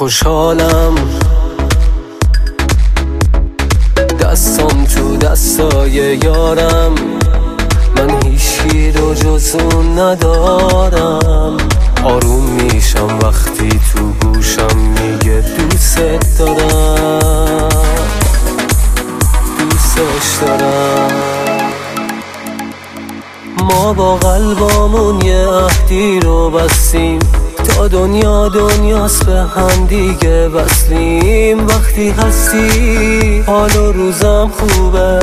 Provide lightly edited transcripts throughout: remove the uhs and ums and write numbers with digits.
خوشحالم دستم تو دستای یارم، من هیچی رو جز اون ندارم. آروم میشم وقتی تو گوشم میگه دوست دارم، دوستش دارم. ما با قلبامون یه عهدی رو بستیم، تا دنیاست به هم دیگه وصلیم. وقتی هستی حال و روزم خوبه،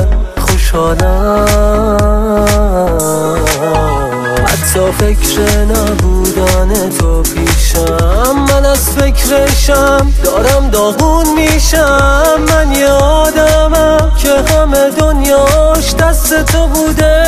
خوشحالم. حتی فکر نبودن تو پیشم، من از فکرشم دارم داغون میشم. من یه آدمم که همه دنیاش دست تو بوده.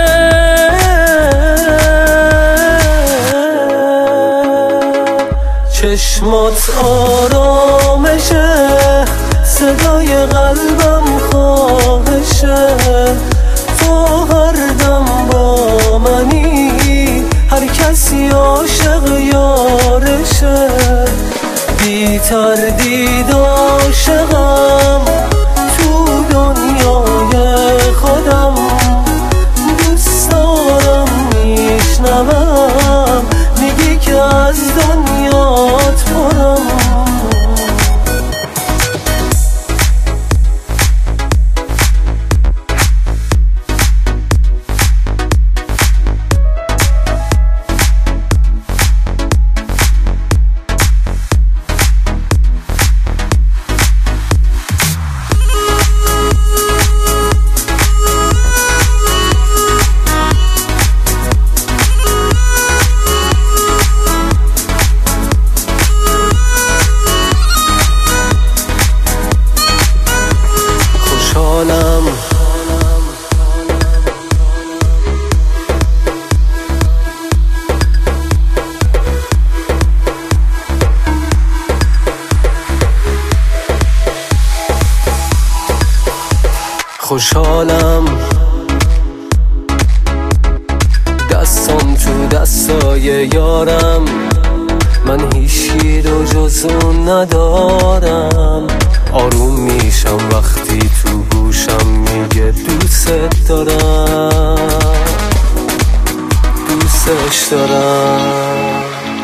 چشمات آرامشه، صدای قلبم خواهشه. تو هر دم با منی، هر کسی عاشق یارشه. بی تردید عاشقم تو دنیای خودم. دوست دارم میشنوم میگی که از دنیات برم. خوشحالم دستم تو دستای یارم، من هیچی رو جز اون ندارم. آروم میشم وقتی تو گوشم میگه دوست دارم، دوستش دارم.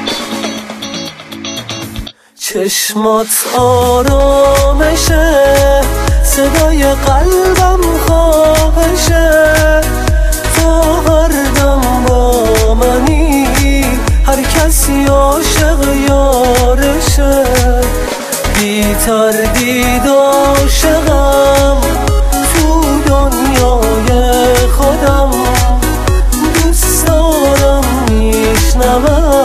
چشمات آرامشه، صدای قلبم خواهشه. تو هر دم با منی، هر کسی عاشق یارشه. بی تردید عاشقم تو دنیای خودم. دوست دارم میشنوم